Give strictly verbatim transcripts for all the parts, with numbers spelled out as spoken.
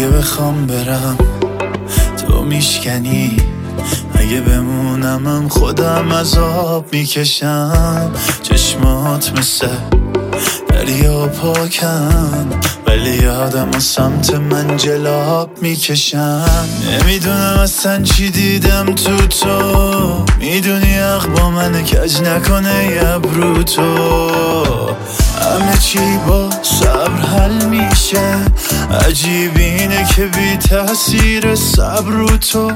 اگه بخوام برم تو میشکنی، اگه بمونمم خودم عذاب میکشم. چشمات مثل دریا پاکن ولی یادم و سمت من جلاب میکشم. نمیدونم اصلا چی دیدم تو تو، میدونی حق با من کج نکنه ابرو تو. همه چی با صبر حل میشه، عجیب اینه که بی تأثیر صبر رو تو.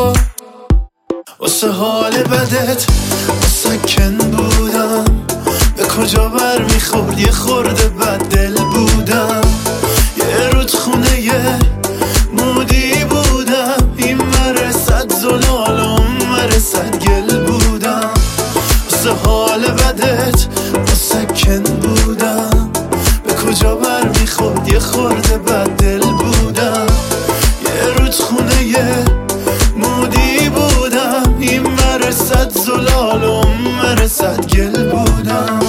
واسه حال بدت مسکن بودم، به کجا بر میخورد یه خورده بد دل بودم. یه رود خونه یه مودی بودم، این مرسد زلال و اون مرسد گل بودم. واسه حال بدت مسکن بودم، به کجا بر میخورد یه خورده بد دل بودم. یه رود خونه یه مودی بودم، این مرسد زلال و اون مرسد گل بودم.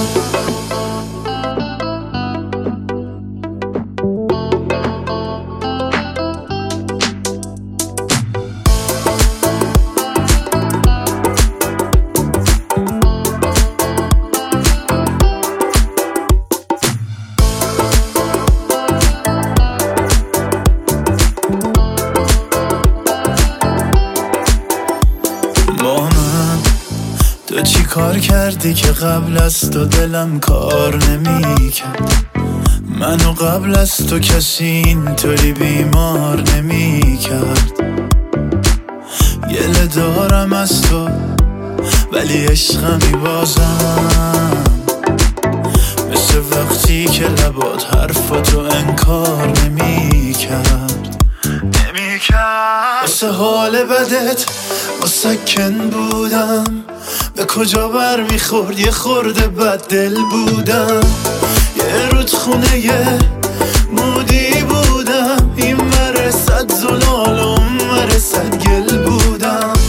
تو چی کار کردی که قبل از تو دلم کار نمی کرد؟ منو قبل از تو کسی اینطوری بیمار نمی کرد. گله دارم از تو ولی عشقمی بازم، مثل وقتی که لبات حرفاتو انکار نمی کرد نمی کرد. واسه حال بدت مسکن بودم، به کجا بر میخورد یه خورده بد دل بودم. یه رود خونه یه مودی بودم، این مرسد زلال و اون مرسد گل بودم.